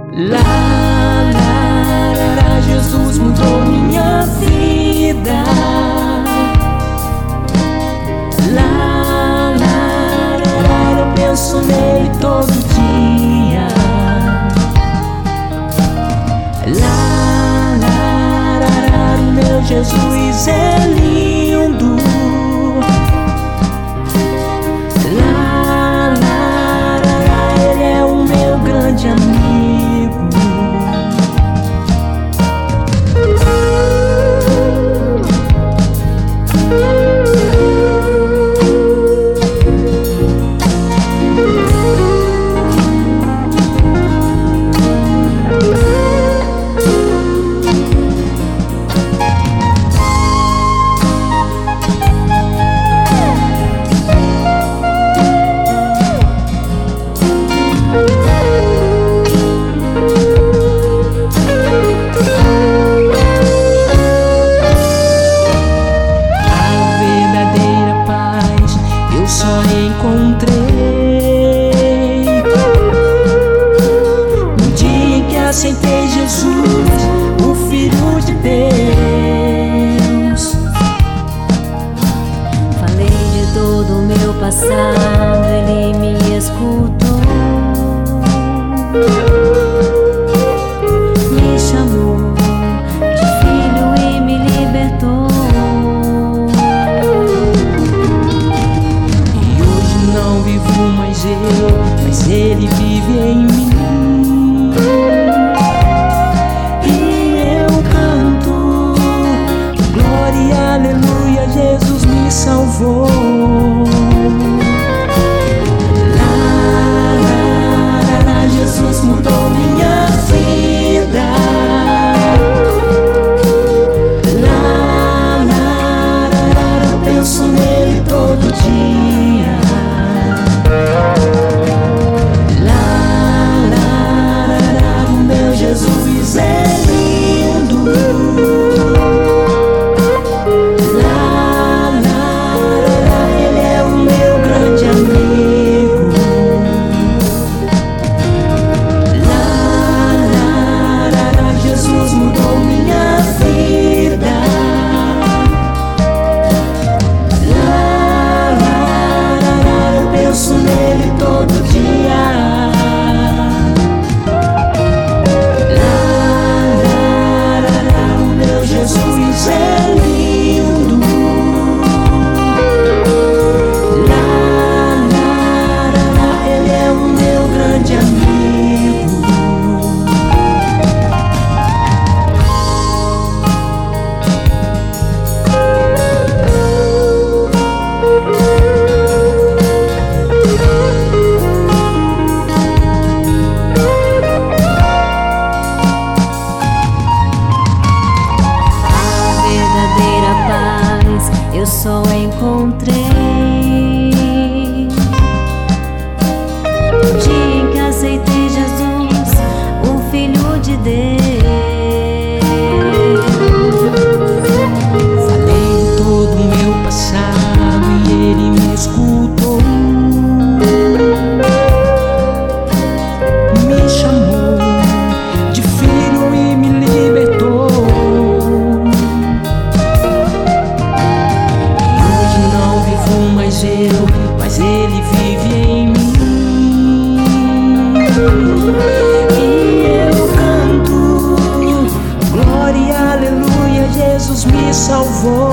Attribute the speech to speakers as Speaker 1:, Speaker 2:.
Speaker 1: Jesus mudou minha vida. Eu penso nele todo dia. Meu Jesus é lindo. Ele é o meu grande amigo. No dia em que aceitei Jesus, o Filho de Deus.
Speaker 2: Falei de todo o meu passado, Ele me escutou. Me chamou de filho e me libertou.
Speaker 1: Não vivo mais eu, mas Ele vive em mim. E eu canto glória e aleluia, Jesus me salvou. Jesus mudou minha vida. Eu penso nele todo dia. Jesus é lindo. Ele é o meu grande amigo. Jesus mudou minha vida. Eu penso nele todo dia. Jesus é lindo. Ele é o meu grande amigo.
Speaker 2: Eu só encontrei no dia em que aceitei Jesus, o Filho de Deus.
Speaker 1: Falei de todo o meu passado e Ele me escutou. Me chamou de filho e me libertou. Mas Ele vive em mim. E eu canto glória e aleluia, Jesus me salvou.